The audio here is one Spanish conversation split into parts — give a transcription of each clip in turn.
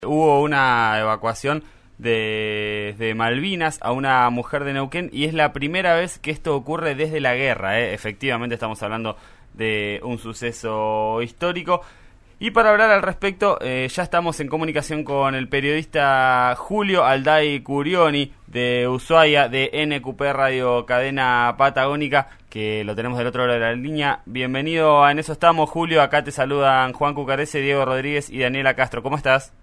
Hubo una evacuación de Malvinas a una mujer de Neuquén y es la primera vez que esto ocurre desde la guerra. Efectivamente estamos hablando de un suceso histórico. Y para hablar al respecto, ya estamos en comunicación con el periodista Julio Alday Curioni de Ushuaia, de NQP Radio Cadena Patagónica, que lo tenemos del otro lado de la línea. Bienvenido a En Eso Estamos, Julio. Acá te saludan Juan Cucarese, Diego Rodríguez y Daniela Castro. ¿Cómo estás?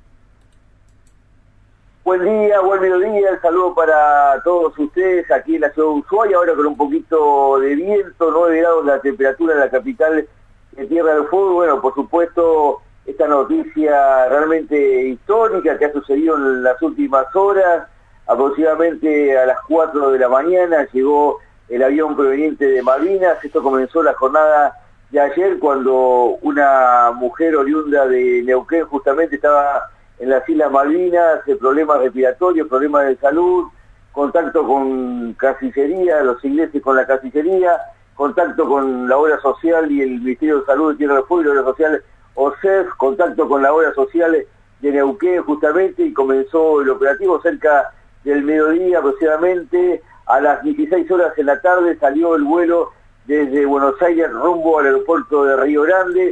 Buen día, buen mediodía, el saludo para todos ustedes aquí en la ciudad de Ushuaia, ahora con un poquito de viento, 9 grados la temperatura en la capital de Tierra del Fuego. Bueno, por supuesto, esta noticia realmente histórica que ha sucedido en las últimas horas, aproximadamente a las 4 de la mañana llegó el avión proveniente de Malvinas. Esto comenzó la jornada de ayer cuando una mujer oriunda de Neuquén justamente estaba en las Islas Malvinas, problemas respiratorios, problemas de salud, contacto con Cancillería, los ingleses con la Cancillería, contacto con la obra social y el Ministerio de Salud de Tierra del Fuego y la obra social OSEF, contacto con la obra social de Neuquén justamente, y comenzó el operativo cerca del mediodía aproximadamente. A las 16 horas de la tarde salió el vuelo desde Buenos Aires rumbo al aeropuerto de Río Grande.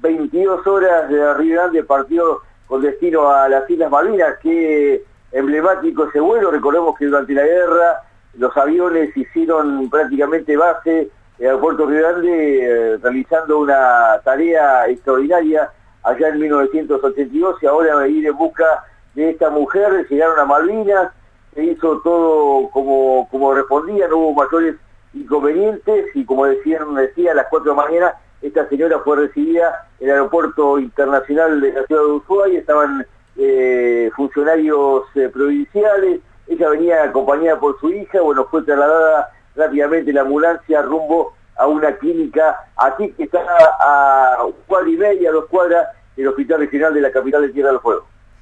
22 horas de Río Grande partió con destino a las Islas Malvinas. Qué emblemático ese vuelo. Recordemos que durante la guerra los aviones hicieron prácticamente base en el aeropuerto Río Grande, realizando una tarea extraordinaria allá en 1982, y ahora ir en busca de esta mujer. Llegaron a Malvinas, se hizo todo como respondía, no hubo mayores inconvenientes, y como decía, a las 4 de la mañana esta señora fue recibida en el aeropuerto internacional de la ciudad de Ushuaia. Estaban funcionarios provinciales, ella venía acompañada por su hija. Bueno, fue trasladada rápidamente la ambulancia rumbo a una clínica aquí que está a 1,5 cuadras, 2 cuadras del Hospital Regional de la capital de Tierra del Fuego.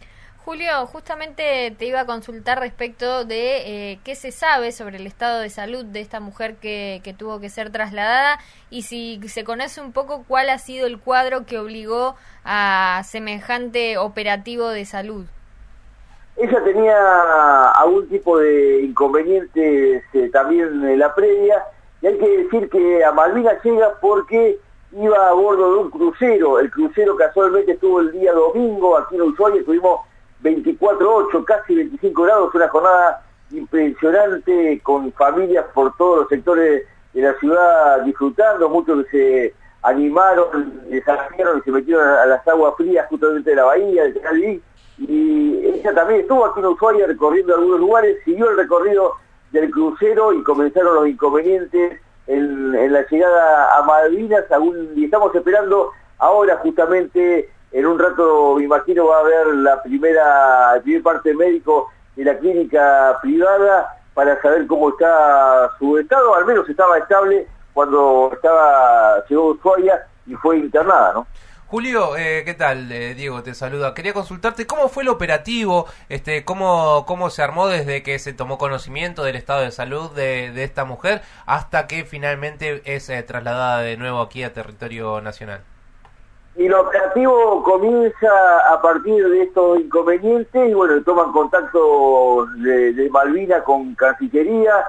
Julio, justamente te iba a consultar respecto de qué se sabe sobre el estado de salud de esta mujer que tuvo que ser trasladada, y si se conoce un poco cuál ha sido el cuadro que obligó a semejante operativo de salud. Ella tenía algún tipo de inconvenientes también en la previa, y hay que decir que a Malvinas llega porque iba a bordo de un crucero. El crucero casualmente estuvo el día domingo aquí en Ushuaia. Estuvimos 24/8, casi 25 grados, una jornada impresionante con familias por todos los sectores de la ciudad disfrutando. Muchos que se animaron, desafiaron y se metieron a las aguas frías justamente de la bahía, de Canal. Y ella también estuvo aquí en Ushuaia recorriendo algunos lugares, siguió el recorrido del crucero y comenzaron los inconvenientes en la llegada a Malvinas. Y estamos esperando ahora justamente. En un rato, me imagino, va a haber el primer parte médico de la clínica privada para saber cómo está su estado. Al menos estaba estable cuando llegó a Ushuaia y fue internada, ¿no? Julio, ¿qué tal? Diego te saluda. Quería consultarte cómo fue el operativo, cómo se armó desde que se tomó conocimiento del estado de salud de esta mujer hasta que finalmente es trasladada de nuevo aquí a territorio nacional. Y el operativo comienza a partir de estos inconvenientes, y bueno, toman contacto de Malvinas con Cancillería.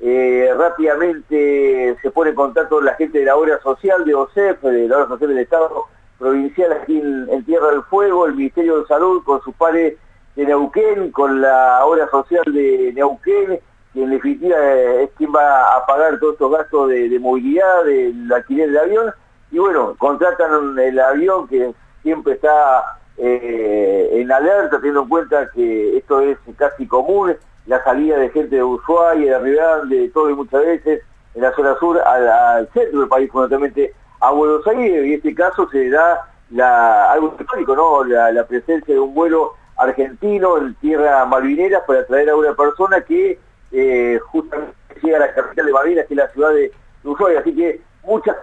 Rápidamente se pone en contacto con la gente de la obra social de OSEF, de la obra social del Estado provincial aquí en Tierra del Fuego, el Ministerio de Salud con sus pares de Neuquén, con la obra social de Neuquén, que en definitiva es quien va a pagar todos estos gastos de movilidad, del alquiler del avión. Y bueno, contratan el avión que siempre está en alerta, teniendo en cuenta que esto es casi común, la salida de gente de Ushuaia, de Río Grande, de todo, y muchas veces en la zona sur al centro del país, fundamentalmente a Buenos Aires. Y en este caso se da algo histórico, ¿no? La presencia de un vuelo argentino en tierra malvinera para traer a una persona que justamente llega a la capital de Malvinas, que es la ciudad de Ushuaia. Así que muchas...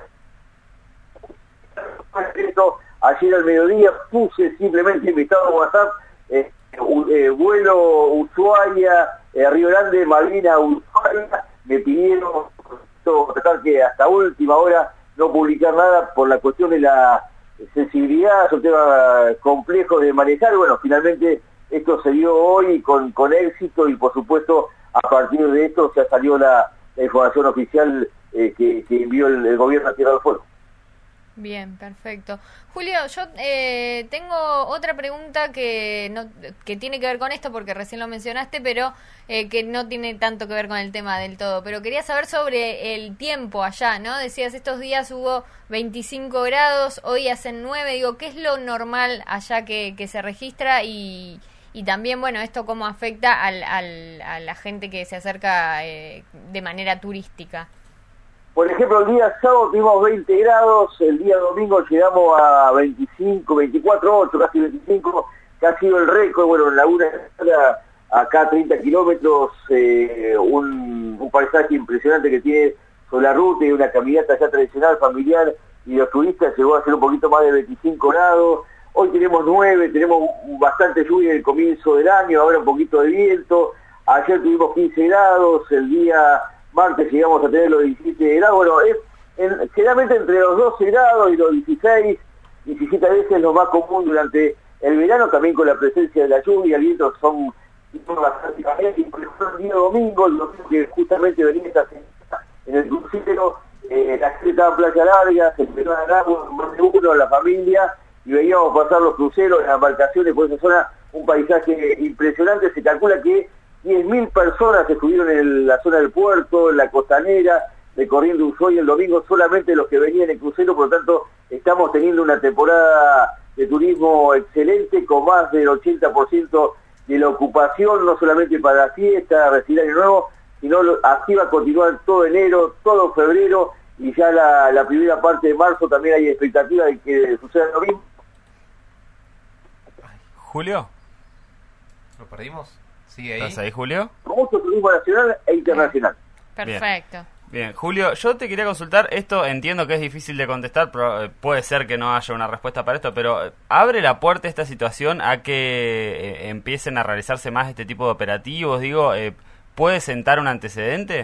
Ayer al mediodía puse simplemente invitado a WhatsApp, vuelo Ushuaia, Río Grande, Malvinas, Ushuaia. Me pidieron tratar que hasta última hora no publicar nada por la cuestión de la sensibilidad, son temas complejos de manejar. Bueno, finalmente esto se dio hoy con éxito y por supuesto a partir de esto ya salió la información oficial que envió el gobierno a Tierra del Fuego. Bien, perfecto. Julio, yo tengo otra pregunta que tiene que ver con esto, porque recién lo mencionaste, pero que no tiene tanto que ver con el tema del todo. Pero quería saber sobre el tiempo allá, ¿no? Decías, estos días hubo 25 grados, hoy hacen 9. Digo, ¿qué es lo normal allá que se registra? Y también, bueno, esto cómo afecta a la gente que se acerca de manera turística. Por ejemplo, el día sábado tuvimos 20 grados, el día domingo llegamos a 25, 24, 8, casi 25, que ha sido el récord. Bueno, en Laguna acá a 30 kilómetros, un paisaje impresionante que tiene sobre la ruta y una caminata ya tradicional, familiar, y los turistas llegó a ser un poquito más de 25 grados. Hoy tenemos 9, tenemos bastante lluvia en el comienzo del año, ahora un poquito de viento. Ayer tuvimos 15 grados, el día martes llegamos a tener los 17 grados. Bueno, generalmente entre los 12 grados y los 16, 17 veces lo más común durante el verano, también con la presencia de la lluvia, el viento son bastante cambiantes. Y por ejemplo, el día domingo, que justamente venía esta semana en el crucero, la gente estaba en Playa Larga, se empezó a ganar más de uno a la familia, y veíamos pasar los cruceros, las embarcaciones por esa zona, un paisaje impresionante. Se calcula que 10.000 personas estuvieron en la zona del puerto, en la costanera, recorriendo Ushuaia el domingo, solamente los que venían en crucero. Por lo tanto, estamos teniendo una temporada de turismo excelente, con más del 80% de la ocupación, no solamente para la fiesta, recibir año nuevo, sino así va a continuar todo enero, todo febrero, y ya la primera parte de marzo también hay expectativa de que suceda lo mismo. Julio, ¿lo perdimos? ¿Sigue ahí? ¿Estás ahí, Julio? Con mucho turismo nacional e internacional. Perfecto. Bien, Julio, yo te quería consultar, esto entiendo que es difícil de contestar, pero puede ser que no haya una respuesta para esto, pero ¿abre la puerta esta situación a que empiecen a realizarse más este tipo de operativos? Digo, ¿puede sentar un antecedente?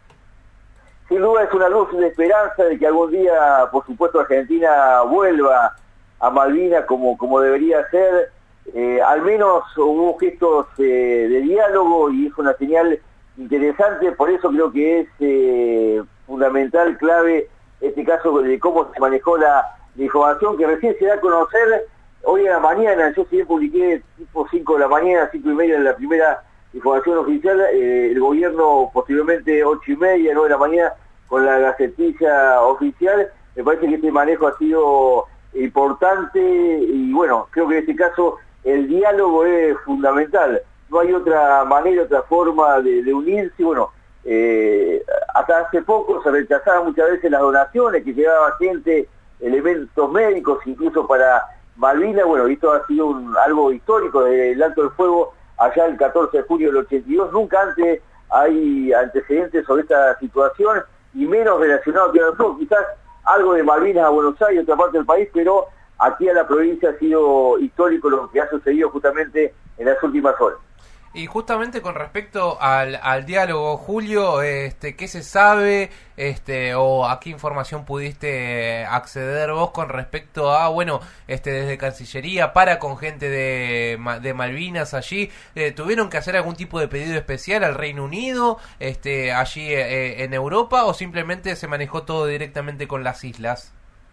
Sin duda es una luz de esperanza de que algún día, por supuesto, Argentina vuelva a Malvinas como debería ser. Al menos hubo gestos de diálogo y es una señal interesante. Por eso creo que es fundamental, clave, este caso de cómo se manejó la información, que recién se da a conocer hoy en la mañana. Yo sí publiqué tipo 5 de la mañana, 5:30 en la primera información oficial, el gobierno posiblemente 8:30, 9 de la mañana con la gacetilla oficial. Me parece que este manejo ha sido importante y bueno, creo que en este caso el diálogo es fundamental. No hay otra manera, otra forma de unirse. Bueno, hasta hace poco se rechazaban muchas veces las donaciones que llevaba gente, elementos médicos, incluso para Malvinas. Bueno, esto ha sido algo histórico desde el Alto del Fuego allá el 14 de julio del 82. Nunca antes hay antecedentes sobre esta situación, y menos relacionado a Tierra del Fuego. Quizás algo de Malvinas a Buenos Aires, otra parte del país, pero aquí a la provincia ha sido histórico lo que ha sucedido justamente en las últimas horas. Y justamente con respecto al diálogo, Julio, ¿qué se sabe o a qué información pudiste acceder vos con respecto a, bueno, desde Cancillería con gente de Malvinas allí? ¿Tuvieron que hacer algún tipo de pedido especial al Reino Unido, allí en Europa, o simplemente se manejó todo directamente con las islas?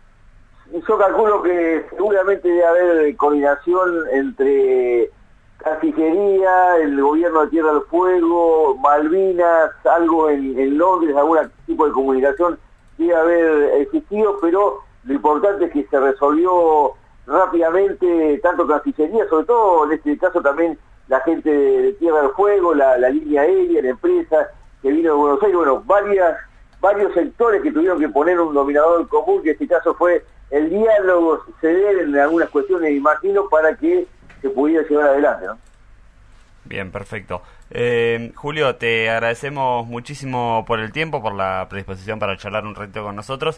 Yo calculo que seguramente debe haber coordinación entre Cancillería, el gobierno de Tierra del Fuego, Malvinas, algo en Londres, algún tipo de comunicación debe haber existido, pero lo importante es que se resolvió rápidamente, tanto Cancillería, sobre todo en este caso también la gente de Tierra del Fuego, la línea aérea, la empresa que vino de Buenos Aires. Bueno, varios sectores que tuvieron que poner un denominador común, que en este caso fue el diálogo, ceder en algunas cuestiones, imagino, para que se pudiera llevar adelante, ¿no? Bien, perfecto. Julio, te agradecemos muchísimo por el tiempo, por la predisposición para charlar un ratito con nosotros,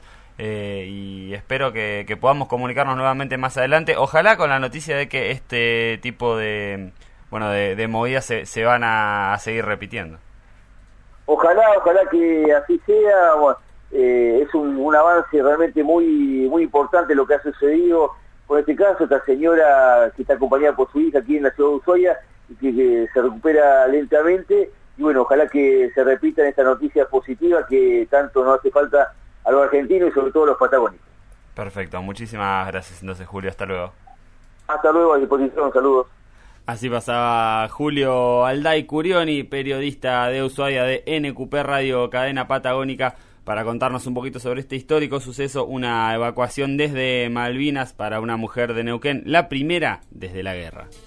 y espero que podamos comunicarnos nuevamente más adelante, ojalá con la noticia de que este tipo de movidas se van a seguir repitiendo. Ojalá que así sea. Bueno, es un avance realmente muy importante lo que ha sucedido con este caso, esta señora que está acompañada por su hija aquí en la ciudad de Ushuaia y que se recupera lentamente, y bueno, ojalá que se repitan estas noticias positivas que tanto nos hace falta a los argentinos y sobre todo a los patagónicos. Perfecto, muchísimas gracias entonces, Julio, hasta luego. Hasta luego, a disposición, saludos. Así pasaba Julio Alday Curioni, periodista de Ushuaia de NQP Radio Cadena Patagónica, para contarnos un poquito sobre este histórico suceso, una evacuación desde Malvinas para una mujer de Neuquén, la primera desde la guerra.